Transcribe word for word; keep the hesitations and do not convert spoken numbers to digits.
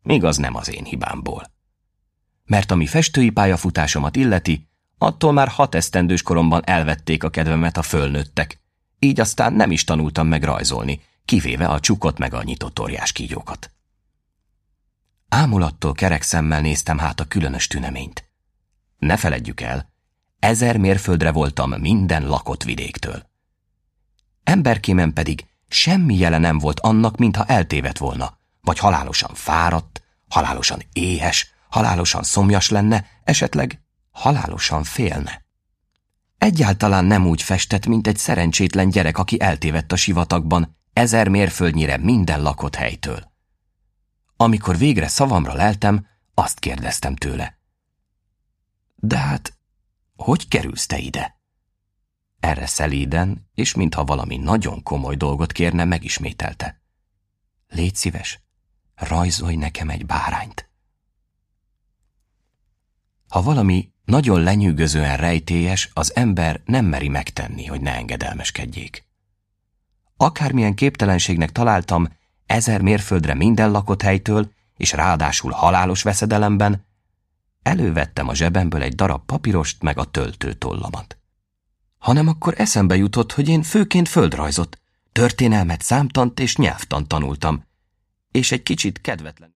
még az nem az én hibámból. Mert ami festői pályafutásomat illeti, attól már hat esztendős koromban elvették a kedvemet a fölnőttek, így aztán nem is tanultam meg rajzolni, kivéve a csukot meg a nyitott óriás kígyókat. Ámulattól kerek szemmel néztem hát a különös tüneményt. Ne feledjük el, ezer mérföldre voltam minden lakott vidéktől. Emberkémen pedig semmi jele nem volt annak, mintha eltévedt volna, vagy halálosan fáradt, halálosan éhes, halálosan szomjas lenne, esetleg halálosan félne. Egyáltalán nem úgy festett, mint egy szerencsétlen gyerek, aki eltévedt a sivatagban, ezer mérföldnyire minden lakott helytől. Amikor végre szavamra leltem, azt kérdeztem tőle. De hát, hogy kerülsz te ide? Erre szelíden, és mintha valami nagyon komoly dolgot kérne, megismételte. Légy szíves, rajzolj nekem egy bárányt. Ha valami nagyon lenyűgözően rejtélyes, az ember nem meri megtenni, hogy ne engedelmeskedjék. Akármilyen képtelenségnek találtam, ezer mérföldre minden lakott helytől, és ráadásul halálos veszedelemben, elővettem a zsebemből egy darab papírost meg a töltőtollamat. Hanem akkor eszembe jutott, hogy én főként földrajzot, történelmet, számtant és nyelvtant tanultam, és egy kicsit kedvetlen.